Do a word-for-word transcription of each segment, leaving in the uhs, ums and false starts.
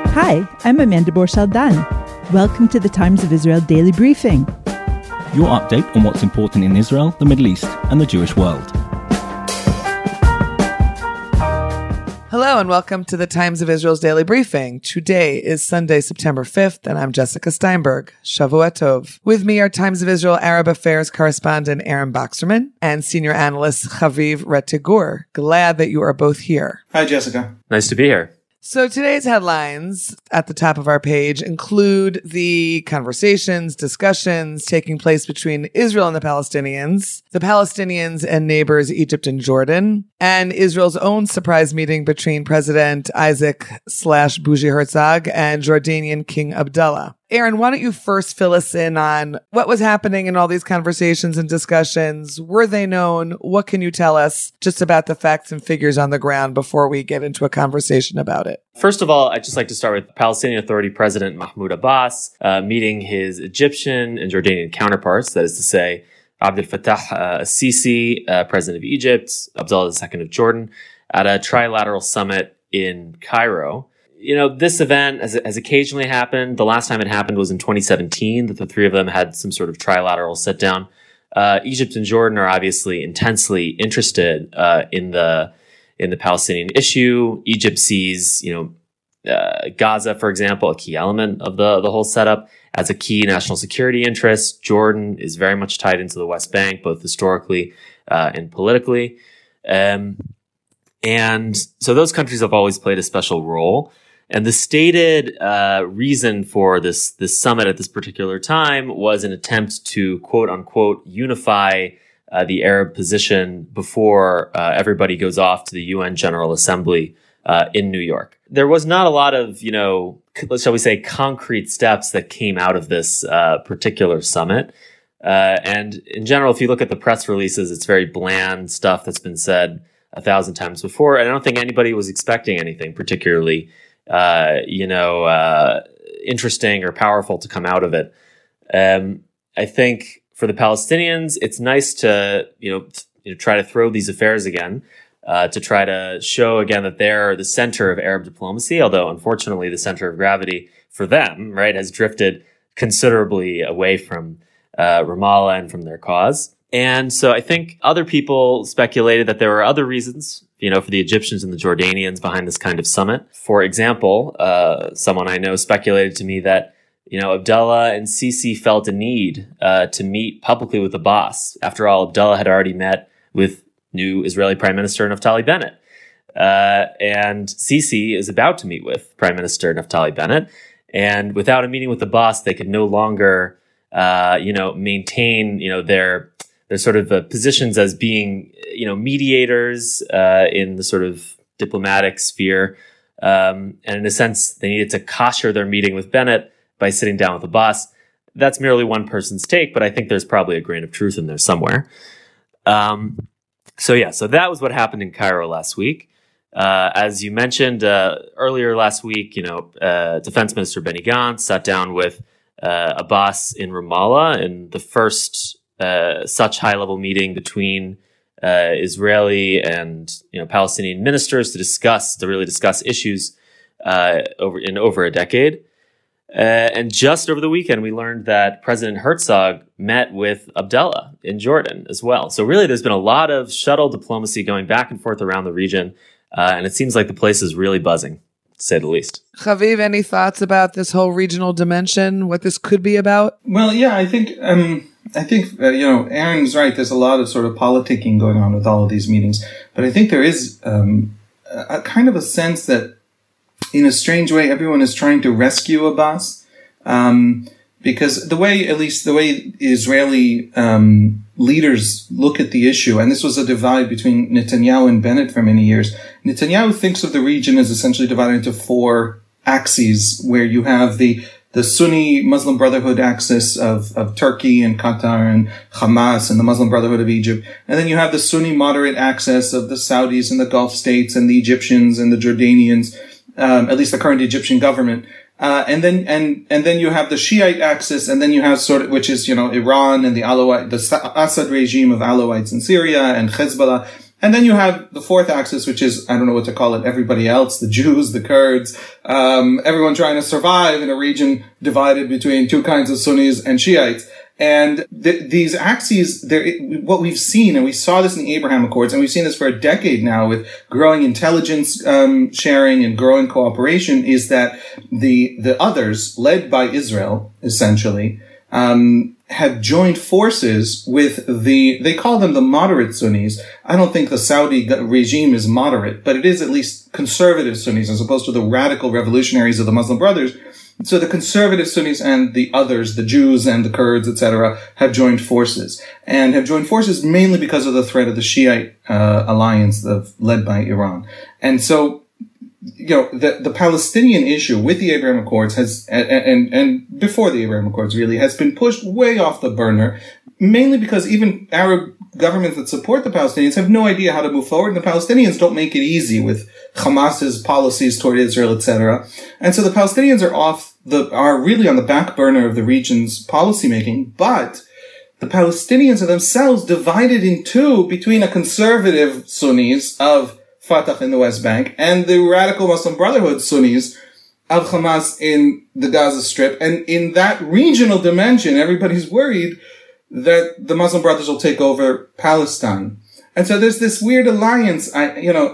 Hi, I'm Amanda Borshal-Dan. Welcome to the Times of Israel Daily Briefing. Your update on what's important in Israel, the Middle East, and the Jewish world. Hello and welcome to the Times of Israel's Daily Briefing. Today is Sunday, September fifth, and I'm Jessica Steinberg. Shavua Tov. With me are Times of Israel Arab Affairs correspondent Aaron Boxerman and senior analyst Chaviv Rettigur. Glad that you are both here. Hi, Jessica. Nice to be here. So today's headlines at the top of our page include the conversations, discussions taking place between Israel and the Palestinians, the Palestinians and neighbors Egypt and Jordan, and Israel's own surprise meeting between President Isaac slash Bougie Herzog and Jordanian King Abdullah. Aaron, why don't you first fill us in on what was happening in all these conversations and discussions? Were they known? What can you tell us just about the facts and figures on the ground before we get into a conversation about it? First of all, I'd just like to start with Palestinian Authority President Mahmoud Abbas uh, meeting his Egyptian and Jordanian counterparts, that is to say, Abdel Fattah uh, Sisi, uh, President of Egypt, Abdullah the Second of Jordan, at a trilateral summit in Cairo. You know, this event has, has occasionally happened. The last time it happened was in twenty seventeen, that the three of them had some sort of trilateral sit down. Uh, Egypt and Jordan are obviously intensely interested uh, in the in the Palestinian issue. Egypt sees, you know, uh, Gaza, for example, a key element of the the whole setup, as a key national security interest. Jordan is very much tied into the West Bank, both historically uh, and politically. Um, and so those countries have always played a special role. And the stated uh, reason for this this summit at this particular time was an attempt to, quote unquote, unify uh, the Arab position before uh, everybody goes off to the U N General Assembly uh, in New York. There was not a lot of, you know, shall we say, concrete steps that came out of this uh, particular summit. Uh, and in general, if you look at the press releases, it's very bland stuff that's been said a thousand times before. And I don't think anybody was expecting anything particularly Uh, you know, uh, interesting or powerful to come out of it. Um, I think for the Palestinians, it's nice to, you know, t- you know, try to throw these affairs again, uh, to try to show again that they're the center of Arab diplomacy, although unfortunately the center of gravity for them, right, has drifted considerably away from uh, Ramallah and from their cause. And so I think other people speculated that there were other reasons, you know, for the Egyptians and the Jordanians behind this kind of summit. For example, uh, someone I know speculated to me that, you know, Abdullah and Sisi felt a need uh, to meet publicly with the boss. After all, Abdullah had already met with new Israeli Prime Minister Naftali Bennett. Uh, and Sisi is about to meet with Prime Minister Naftali Bennett. And without a meeting with the boss, they could no longer, uh, you know, maintain, you know, their Their sort of uh, positions as being, you know, mediators uh, in the sort of diplomatic sphere. Um, and in a sense, they needed to kosher their meeting with Bennett by sitting down with the boss. That's merely one person's take, but I think there's probably a grain of truth in there somewhere. Um, so yeah, so that was what happened in Cairo last week. Uh, as you mentioned uh, earlier last week, you know, uh, Defense Minister Benny Gantz sat down with uh, Abbas in Ramallah in the first Uh, such high-level meeting between uh, Israeli and you know Palestinian ministers to discuss to really discuss issues uh, over in over a decade. Uh, and just over the weekend, we learned that President Herzog met with Abdullah in Jordan as well. So really, there's been a lot of shuttle diplomacy going back and forth around the region, uh, and it seems like the place is really buzzing, to say the least. Chaviv, any thoughts about this whole regional dimension, what this could be about? Well, yeah, I think, um, I think, uh, you know, Aaron's right. There's a lot of sort of politicking going on with all of these meetings. But I think there is um, a, a kind of a sense that, in a strange way, everyone is trying to rescue Abbas. Um, because the way, at least the way Israeli um, leaders look at the issue, and this was a divide between Netanyahu and Bennett for many years. Netanyahu thinks of the region as essentially divided into four axes, where you have the the Sunni Muslim Brotherhood axis of, of Turkey and Qatar and Hamas and the Muslim Brotherhood of Egypt. And then you have the Sunni moderate axis of the Saudis and the Gulf states and the Egyptians and the Jordanians, um, at least the current Egyptian government. Uh, and then, and, and then you have the Shiite axis, and then you have sort of, which is, you know, Iran and the Alawite, the Assad regime of Alawites in Syria and Hezbollah. And then you have the fourth axis, which is, I don't know what to call it, everybody else, the Jews, the Kurds, um, everyone trying to survive in a region divided between two kinds of Sunnis and Shiites. And th- these axes, what we've seen, and we saw this in the Abraham Accords, and we've seen this for a decade now with growing intelligence um, sharing and growing cooperation, is that the the others, led by Israel, essentially, um, have joined forces with the, they call them the moderate Sunnis. I don't think the Saudi regime is moderate, but it is at least conservative Sunnis as opposed to the radical revolutionaries of the Muslim Brothers. So the conservative Sunnis and the others, the Jews and the Kurds, et cetera, have joined forces, and have joined forces mainly because of the threat of the Shiite uh, alliance of, led by Iran. And so, you know, the, the Palestinian issue with the Abraham Accords has, and, and, and before the Abraham Accords really, has been pushed way off the burner, mainly because even Arab governments that support the Palestinians have no idea how to move forward, and the Palestinians don't make it easy with Hamas's policies toward Israel, et cetera. And so the Palestinians are off the, are really on the back burner of the region's policymaking, but the Palestinians are themselves divided in two between a conservative Sunnis of Fatah in the West Bank and the radical Muslim Brotherhood Sunnis of Hamas in the Gaza Strip. And in that regional dimension, everybody's worried that the Muslim Brothers will take over Palestine. And so there's this weird alliance. I, you know,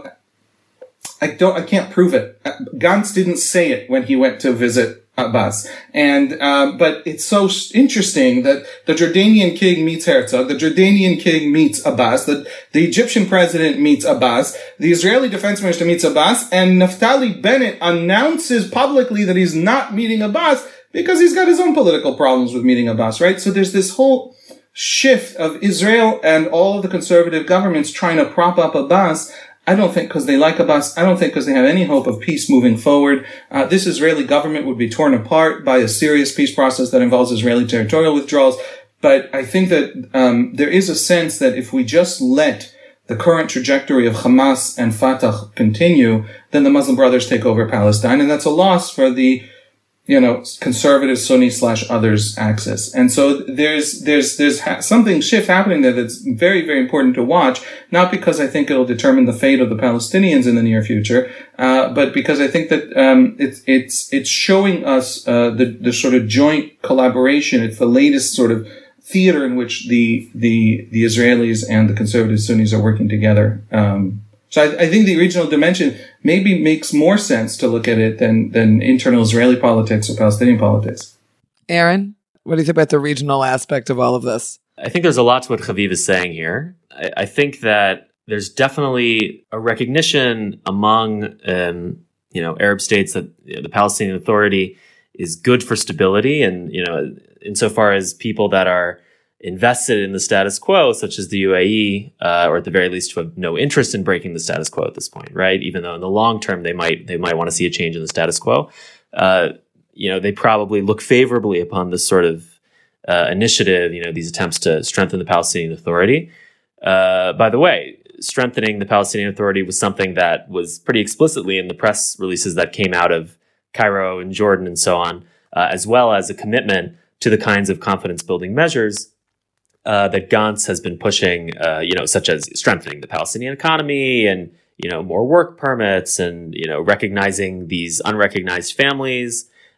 I don't, I can't prove it. Gantz didn't say it when he went to visit Abbas. And, uh, but it's so interesting that the Jordanian king meets Herzog, the Jordanian king meets Abbas, the, the Egyptian president meets Abbas, the Israeli defense minister meets Abbas, and Naftali Bennett announces publicly that he's not meeting Abbas because he's got his own political problems with meeting Abbas, right? So there's this whole shift of Israel and all of the conservative governments trying to prop up Abbas. I don't think because they like Abbas. I don't think because they have any hope of peace moving forward. Uh, this Israeli government would be torn apart by a serious peace process that involves Israeli territorial withdrawals. But I think that um, there is a sense that if we just let the current trajectory of Hamas and Fatah continue, then the Muslim Brothers take over Palestine, and that's a loss for the, you know, conservative Sunni slash others axis. And so there's, there's, there's ha- something shift happening there that's very, very important to watch, not because I think it'll determine the fate of the Palestinians in the near future, uh, but because I think that, um, it's, it's, it's showing us, uh, the, the sort of joint collaboration. It's the latest sort of theater in which the, the, the Israelis and the conservative Sunnis are working together. Um, So I, I think the regional dimension maybe makes more sense to look at it than, than internal Israeli politics or Palestinian politics. Aaron, what do you think about the regional aspect of all of this? I think there's a lot to what Haviv is saying here. I, I think that there's definitely a recognition among, um, you know, Arab states that you know, the Palestinian Authority is good for stability, and you know, insofar as people that are invested in the status quo, such as the U A E, uh, or at the very least who have no interest in breaking the status quo at this point, right? Even though in the long term they might they might want to see a change in the status quo, uh, you know, they probably look favorably upon this sort of uh, initiative, you know, these attempts to strengthen the Palestinian Authority. Uh, by the way, strengthening the Palestinian Authority was something that was pretty explicitly in the press releases that came out of Cairo and Jordan and so on, uh, as well as a commitment to the kinds of confidence-building measures Uh, that Gantz has been pushing, uh, you know, such as strengthening the Palestinian economy and, you know, more work permits and, you know, recognizing these unrecognized families,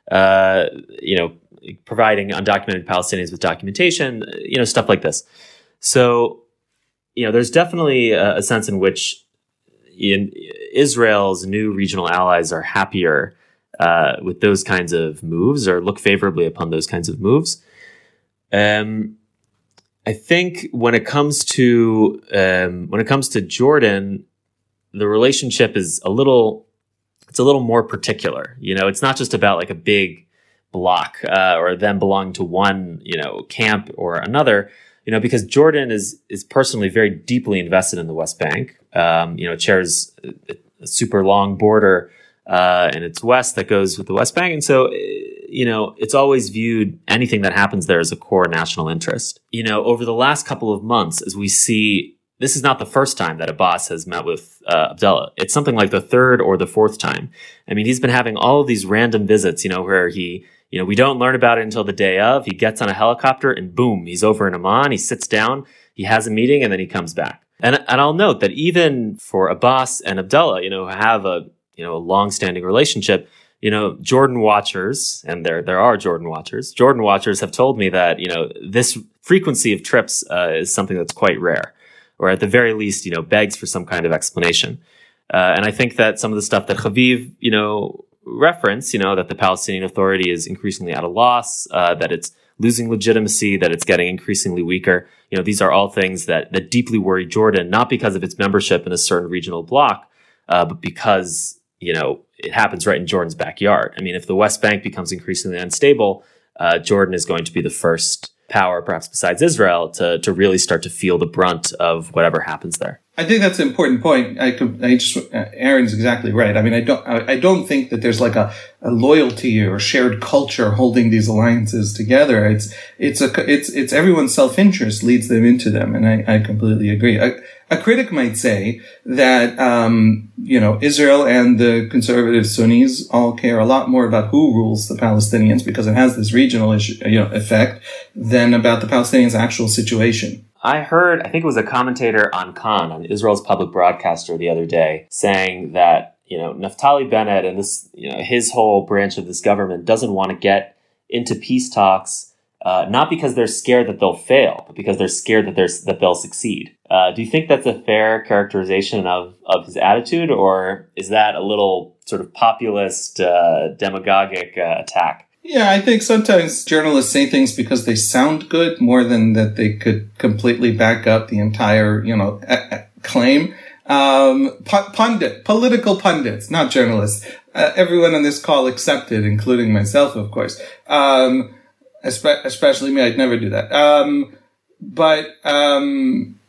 uh, you know, providing undocumented Palestinians with documentation, you know, stuff like this. So, you know, there's definitely a, a sense in which in Israel's new regional allies are happier uh, with those kinds of moves or look favorably upon those kinds of moves. Um, I think when it comes to um, when it comes to Jordan, the relationship is a little it's a little more particular. You know, it's not just about like a big block uh, or them belonging to one you know camp or another. You know, because Jordan is is personally very deeply invested in the West Bank. Um, you know, it shares a, a super long border uh, in its west that goes with the West Bank, and so. You know, it's always viewed anything that happens there as a core national interest. You know, over the last couple of months, as we see, this is not the first time that Abbas has met with uh, Abdullah. It's something like the third or the fourth time. I mean, he's been having all of these random visits, you know, where he, you know, we don't learn about it until the day of. He gets on a helicopter and boom, he's over in Amman. He sits down, he has a meeting, and then he comes back. And and I'll note that even for Abbas and Abdullah, you know, who have a you know a long-standing relationship, you know, Jordan watchers, and there there are Jordan watchers. Jordan watchers have told me that you know this frequency of trips uh, is something that's quite rare, or at the very least, you know, begs for some kind of explanation. Uh, and I think that some of the stuff that Haviv, you know, referenced, you know, that the Palestinian Authority is increasingly at a loss, uh, that it's losing legitimacy, that it's getting increasingly weaker. You know, these are all things that that deeply worry Jordan, not because of its membership in a certain regional bloc, uh, but because, you know, it happens right in Jordan's backyard. I mean, if the West Bank becomes increasingly unstable, uh, Jordan is going to be the first power, perhaps besides Israel, to to really start to feel the brunt of whatever happens there. I think that's an important point. I could, I just, Aaron's exactly right. I mean, I don't, I, I don't think that there's like a, a loyalty or shared culture holding these alliances together. It's, it's a, it's, it's everyone's self-interest leads them into them. And I, I completely agree. A, a critic might say that, um, you know, Israel and the conservative Sunnis all care a lot more about who rules the Palestinians because it has this regional issue, you know, effect than about the Palestinians' actual situation. I heard, I think it was a commentator on Khan, on Israel's public broadcaster the other day, saying that, you know, Naftali Bennett and this, you know, his whole branch of this government doesn't want to get into peace talks, uh, not because they're scared that they'll fail, but because they're scared that they're, that they'll succeed. Uh, do you think that's a fair characterization of, of his attitude, or is that a little sort of populist, uh, demagogic uh, attack? Yeah, I think sometimes journalists say things because they sound good more than that they could completely back up the entire, you know, a- a claim. Um, pu- pundit, political pundits, not journalists. Uh, everyone on this call accepted, including myself, of course. Um, espe- especially me, I'd never do that. Um, but, um,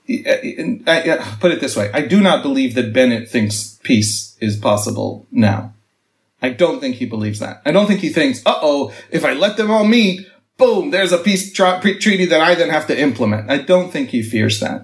I, I, I, put it this way. I do not believe that Bennett thinks peace is possible now. I don't think he believes that. I don't think he thinks, uh-oh, if I let them all meet, boom, there's a peace tra- treaty that I then have to implement. I don't think he fears that.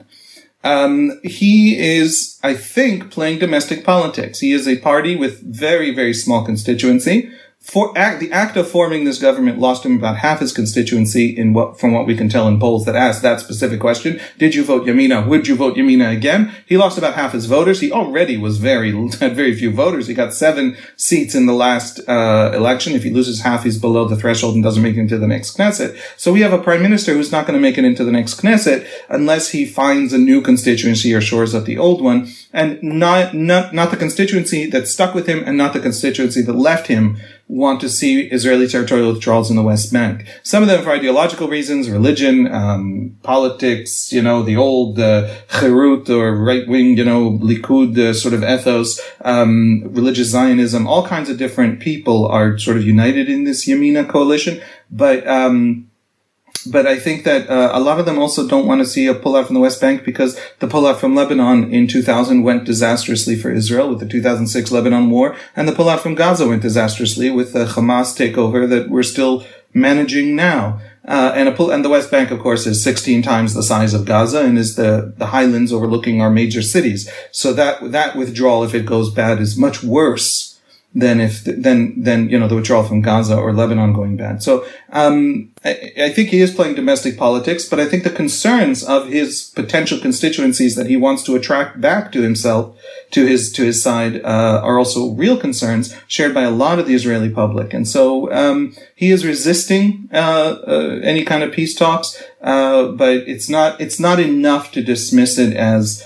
Um, he is, I think, playing domestic politics. He is a party with very, very small constituency. For act, the act of forming this government lost him about half his constituency in what, from what we can tell in polls that asked that specific question. Did you vote Yamina? Would you vote Yamina again? He lost about half his voters. He already was very, had very few voters. He got seven seats in the last, uh, election. If he loses half, he's below the threshold and doesn't make it into the next Knesset. So we have a prime minister who's not going to make it into the next Knesset unless he finds a new constituency or shores up the old one. And not, not, not the constituency that stuck with him and not the constituency that left him want to see Israeli territorial withdrawals in the West Bank. Some of them for ideological reasons, religion, um, politics, you know, the old uh, Cherut or right-wing, you know, Likud uh, sort of ethos, um, religious Zionism. All kinds of different people are sort of united in this Yamina coalition. But um But I think that uh, a lot of them also don't want to see a pullout from the West Bank because the pullout from Lebanon in two thousand went disastrously for Israel with the two thousand six Lebanon war, and the pullout from Gaza went disastrously with the Hamas takeover that we're still managing now. Uh, and, a pull- and the West Bank, of course, is sixteen times the size of Gaza and is the, the highlands overlooking our major cities. So that, that withdrawal, if it goes bad, is much worse than if, than, than, you know, the withdrawal from Gaza or Lebanon going bad. So, um, I, I think he is playing domestic politics, but I think the concerns of his potential constituencies that he wants to attract back to himself, to his, to his side, uh, are also real concerns shared by a lot of the Israeli public. And so, um, he is resisting, uh, uh, any kind of peace talks, uh, but it's not, it's not enough to dismiss it as,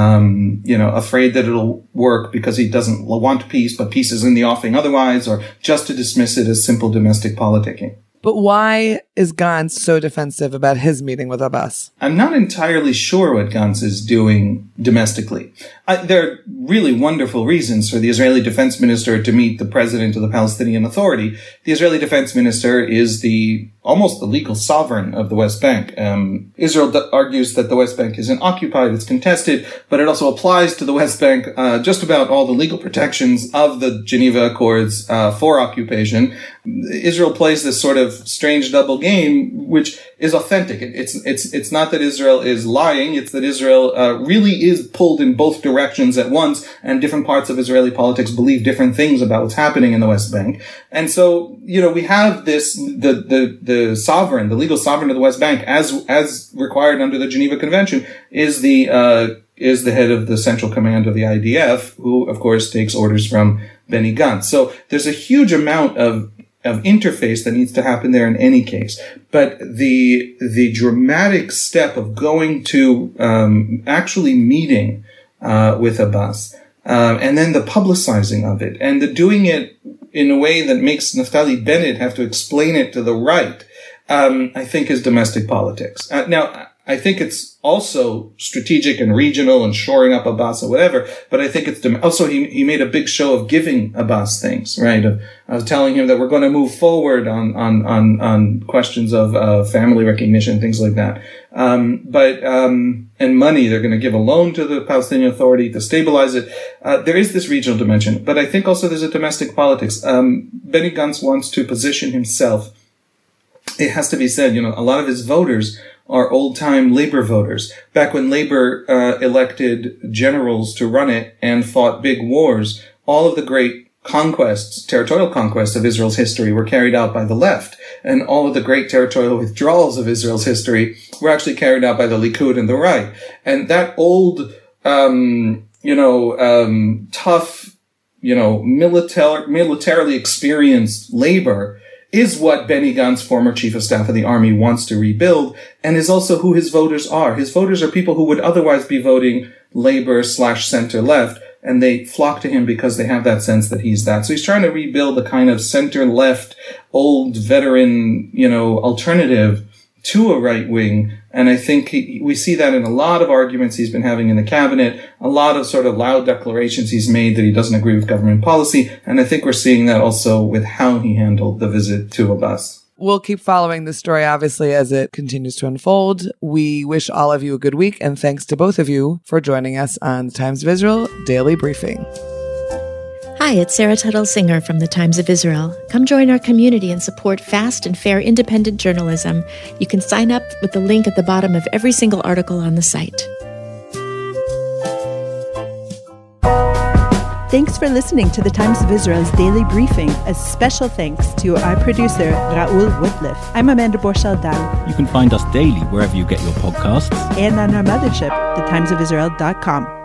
Um, you know, afraid that it'll work because he doesn't want peace, but peace is in the offing otherwise, or just to dismiss it as simple domestic politicking. But why is Gantz so defensive about his meeting with Abbas? I'm not entirely sure what Gantz is doing domestically. I, there are really wonderful reasons for the Israeli defense minister to meet the president of the Palestinian Authority. The Israeli defense minister is the almost the legal sovereign of the West Bank. Um, Israel d- argues that the West Bank isn't occupied, it's contested, but it also applies to the West Bank uh, just about all the legal protections of the Geneva Accords uh, for occupation. Israel plays this sort of of strange double game, which is authentic. It, it's it's it's not that Israel is lying; it's that Israel uh, really is pulled in both directions at once, and different parts of Israeli politics believe different things about what's happening in the West Bank. And so, you know, we have this the the the sovereign, the legal sovereign of the West Bank, as as required under the Geneva Convention, is the uh, is the head of the Central Command of the I D F, who of course takes orders from Benny Gantz. So there's a huge amount of of interface that needs to happen there in any case. But the the dramatic step of going to um, actually meeting uh, with Abbas, uh, and then the publicizing of it, and the doing it in a way that makes Naftali Bennett have to explain it to the right, um, I think is domestic politics. Uh, now, I think it's also strategic and regional and shoring up Abbas or whatever, but I think it's, also he, he made a big show of giving Abbas things, right? Of, of telling him that we're going to move forward on, on, on, on questions of, uh, family recognition, things like that. Um, but, um, and money, they're going to give a loan to the Palestinian Authority to stabilize it. Uh, there is this regional dimension, but I think also there's a domestic politics. Um, Benny Gantz wants to position himself. It has to be said, you know, a lot of his voters are old-time labor voters. Back when labor uh, elected generals to run it and fought big wars, all of the great conquests, territorial conquests of Israel's history were carried out by the left. And all of the great territorial withdrawals of Israel's history were actually carried out by the Likud and the right. And that old, um, you know, um, tough, you know, militar- militarily experienced labor is what Benny Gantz, former chief of staff of the army, wants to rebuild, and is also who his voters are. His voters are people who would otherwise be voting labor slash center left, and they flock to him because they have that sense that he's that. So he's trying to rebuild a kind of center left, old veteran, you know, alternative to a right wing. And I think he, we see that in a lot of arguments he's been having in the cabinet, a lot of sort of loud declarations he's made that he doesn't agree with government policy. And I think we're seeing that also with how he handled the visit to Abbas. We'll keep following this story, obviously, as it continues to unfold. We wish all of you a good week, and thanks to both of you for joining us on the Times of Israel Daily Briefing. Hi, it's Sarah Tuttle Singer from the Times of Israel. Come join our community and support fast and fair independent journalism. You can sign up with the link at the bottom of every single article on the site. Thanks for listening to the Times of Israel's Daily Briefing. A special thanks to our producer, Raoul Woodliff. I'm Amanda Borshel-Dan. You can find us daily wherever you get your podcasts. And on our mothership, the times of israel dot com.